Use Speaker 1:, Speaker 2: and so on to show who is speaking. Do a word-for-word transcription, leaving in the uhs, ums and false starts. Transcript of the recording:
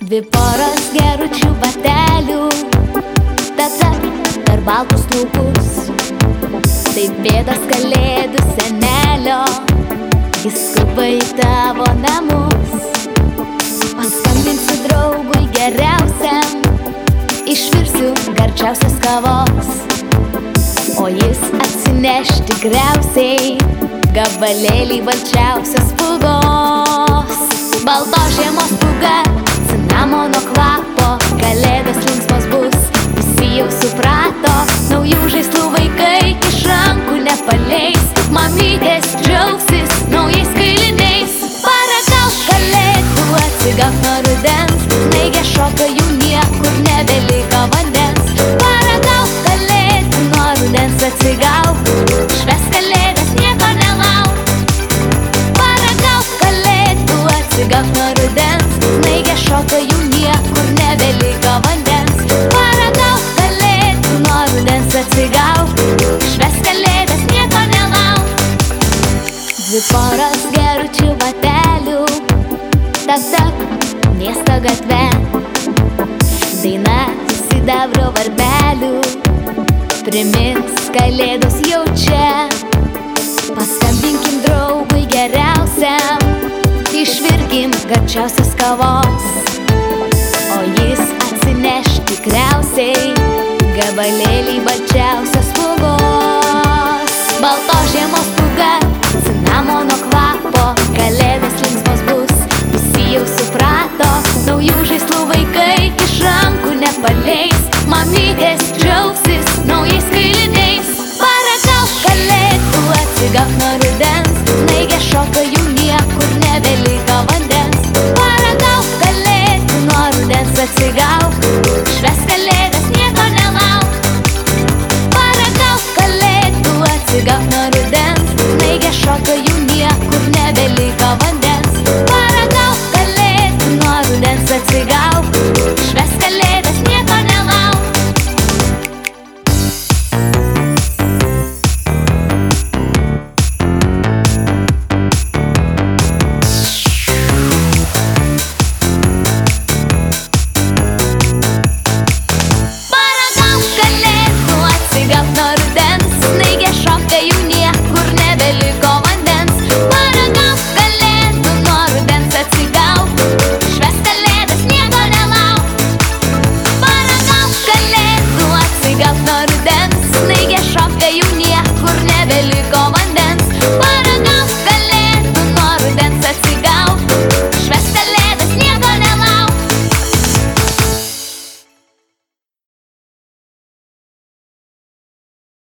Speaker 1: Dvi poros geručių batelių, tata per baltus laukus. Tai bėdos kalėdų senelio, jis skuba į tavo namus. Paskambinsiu draugui geriausiam, išvirsiu gardžiausias kavos, o jis atsineš tikriausiai gabalėlį balčiausios pūgos. Baltos žiemos pūga, cinamono kvapo, kalėdos linksmos bus, visi jau suprato. Naujų žaislų vaikai iš rankų nepaleis, mamytės džiaugsis naujais kailiniais. Paragauk kalėdų, atsigauk nuo rudens, snaigė šoka, jų niekur nebeliko vandens. Paragauk kalėdų, nuo rudens atsigauk, švęsk kalėdas, nieko nelauk. Paragauk kalėdų, atsigauk nuo rudens, snaigė šoka, jų niekur nebeliko vandens. Paragauk kalėdų, nuo rudens atsigauk, švęsk kalėdas, nieko nelauk. Dvi poros geručių batelių, tak tak miesto gatve, daina sidabro varpelių, primins kalėdos jau čia. Paskambinkim draugui geriausiam, išvirkim gardžiausios kavos, o jis atsineš tikriausiai gabalėlį balčiausios pūgos. Baltos žiemos pūga, cinamono kvapo, kalėdos linksmos bus, visi jau suprato. Naujų žaislų vaikai iš rankų nepaleis, mamytės džiaugsis naujais kailiniais. Paragauk kalėdų, atsigauk nuo rudens, snaigė šoka, jų niekur nebeliko vandens. Paragauk kalėdų, nuo rudens atsigauk, švęsk kalėdas, nieko nelauk. Paragauk kalėdų, atsigauk nuo rudens, snaigė šoka, jų niekur nebeliko vandens. Paragauk kalėdų, nuo rudens atsigauk, švęsk kalėdas, nieko nelauk. Paragauk kalėdų, atsigauk nuo rudens, snaigė šoka, jų niekur nebeliko vandens. Paragauk kalėdų, nuo rudens atsigauk, švęsk kalėdas, nieko nelauk. Paragauk kalėdų, atsigauk nuo rudens, snaigė šoka, jų niekur nebeliko vandens.